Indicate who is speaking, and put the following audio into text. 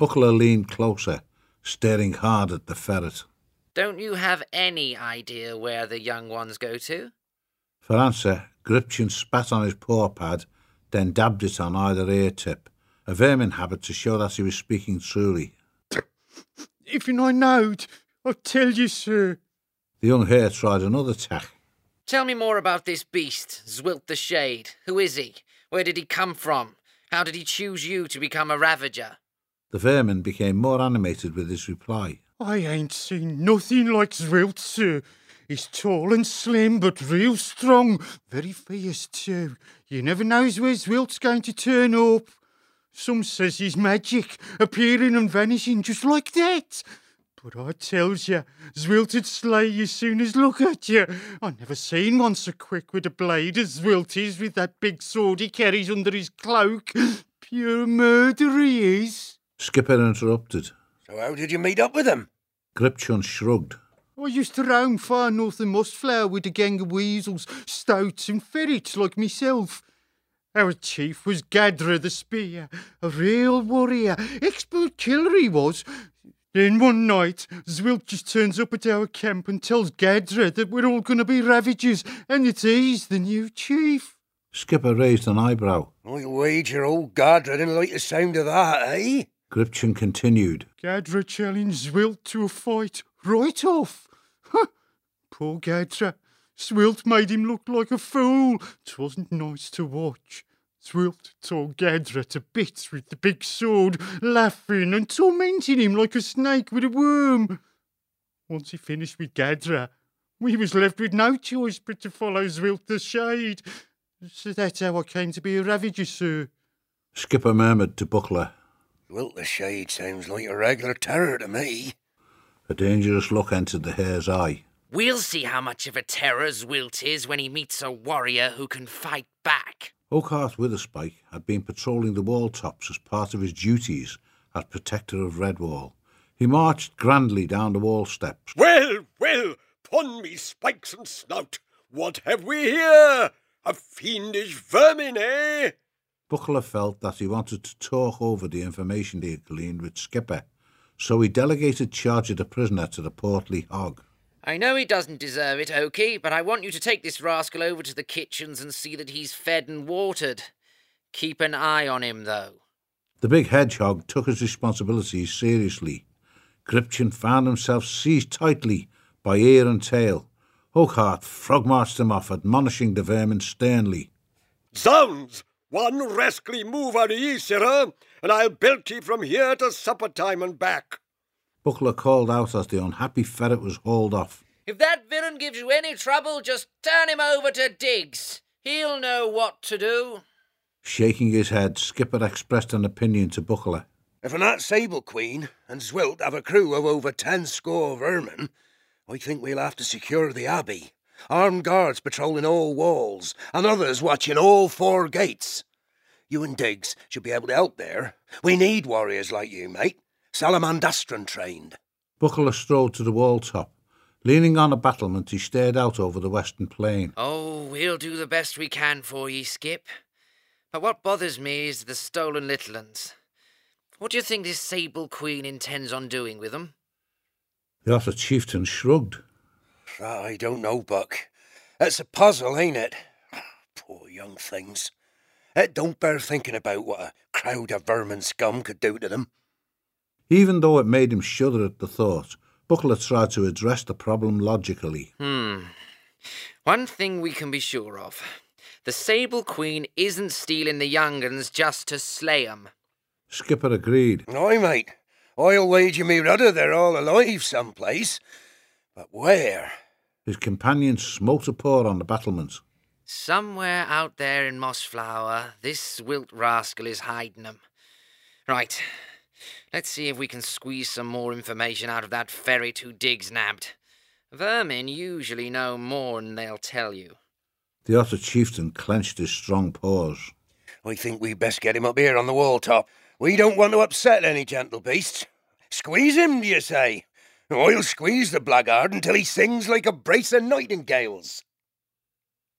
Speaker 1: Buckler leaned closer, staring hard at the ferret.
Speaker 2: Don't you have any idea where the young ones go to?
Speaker 1: For answer, Gripchen spat on his paw pad, then dabbed it on either ear tip, a vermin habit to show that he was speaking truly.
Speaker 3: If I knowed, I'd tell you, sir.
Speaker 1: The young hare tried another tack.
Speaker 2: Tell me more about this beast, Zwilt the Shade. Who is he? Where did he come from? How did he choose you to become a ravager?
Speaker 1: The vermin became more animated with his reply.
Speaker 3: I ain't seen nothing like Zwilt, sir. He's tall and slim, but real strong. Very fierce, too. You never knows where Zwilt's going to turn up. Some says he's magic, appearing and vanishing just like that. But I tells you, Zwilt'd slay you soon as look at you. I never seen one so quick with a blade as Zwilt is with that big sword he carries under his cloak. Pure murder he is.
Speaker 1: Skipper interrupted.
Speaker 4: So how did you meet up with him?
Speaker 1: Gripchen shrugged.
Speaker 3: I used to roam far north of Mossflower with a gang of weasels, stoats and ferrets like myself. Our chief was Gadra the Spear, a real warrior, expert killer he was. Then one night, Zwilt just turns up at our camp and tells Gadra that we're all going to be ravagers and that he's the new chief.
Speaker 1: Skipper raised an eyebrow.
Speaker 4: I'll wager old Gadra didn't like the sound of that, eh?
Speaker 1: Gripchen continued.
Speaker 3: Gadra challenged Zwilt to a fight right off. Poor Gadra. Zwilt made him look like a fool. 'Twasn't nice to watch. Zwilt tore Gadra to bits with the big sword, laughing and tormenting him like a snake with a worm. Once he finished with Gadra, we was left with no choice but to follow Zwilt the Shade. So that's how I came to be a ravager, sir.
Speaker 1: Skipper murmured to Buckler.
Speaker 4: Zwilt the Shade sounds like a regular terror to me.
Speaker 1: A dangerous look entered the hare's eye.
Speaker 2: We'll see how much of a terror Zwilt is when he meets a warrior who can fight back.
Speaker 1: Oakhart Witherspike had been patrolling the wall tops as part of his duties as protector of Redwall. He marched grandly down the wall steps.
Speaker 5: Well, well, pon me spikes and snout, what have we here? A fiendish vermin, eh?
Speaker 1: Buckler felt that he wanted to talk over the information he had gleaned with Skipper, so he delegated charge of the prisoner to the portly hog.
Speaker 2: I know he doesn't deserve it, Oki, but I want you to take this rascal over to the kitchens and see that he's fed and watered. Keep an eye on him, though.
Speaker 1: The big hedgehog took his responsibilities seriously. Gripchen found himself seized tightly by ear and tail. Oakhart frog-marched him off, admonishing the vermin sternly.
Speaker 5: Zounds! One rascally move out of ye, sirrah, and I'll belt ye from here to supper time and back.
Speaker 1: Buckler called out as the unhappy ferret was hauled off.
Speaker 2: If that villain gives you any trouble, just turn him over to Diggs. He'll know what to do.
Speaker 1: Shaking his head, Skipper expressed an opinion to Buckler.
Speaker 4: If that Sable Queen and Zwilt have a crew of over 10 score vermin, I think we'll have to secure the Abbey. Armed guards patrolling all walls, and others watching all 4 gates. You and Diggs should be able to help there. We need warriors like you, mate. Salamandastran trained.
Speaker 1: Buckler strode to the wall top. Leaning on a battlement, he stared out over the western plain.
Speaker 2: Oh, we'll do the best we can for ye, Skip. But what bothers me is the stolen little uns. What do you think this Sable Queen intends on doing with them?
Speaker 1: The Otter chieftain shrugged.
Speaker 4: I don't know, Buck. It's a puzzle, ain't it? Poor young things. It don't bear thinking about what a crowd of vermin scum could do to them.
Speaker 1: Even though it made him shudder at the thought, Buckler tried to address the problem logically.
Speaker 2: One thing we can be sure of. The Sable Queen isn't stealing the young uns just to slay 'em.
Speaker 1: Skipper agreed.
Speaker 4: Aye, mate. I'll wager me rudder they're all alive someplace. But where?
Speaker 1: His companion smote a paw on the battlement.
Speaker 2: Somewhere out there in Mossflower, this Zwilt rascal is hiding 'em. Right. Let's see if we can squeeze some more information out of that ferret who Diggs nabbed. Vermin usually know more than they'll tell you.
Speaker 1: The Otter chieftain clenched his strong paws.
Speaker 4: I think we best get him up here on the wall top. We don't want to upset any gentle beasts. Squeeze him, do you say? I'll squeeze the blackguard until he sings like a brace of nightingales.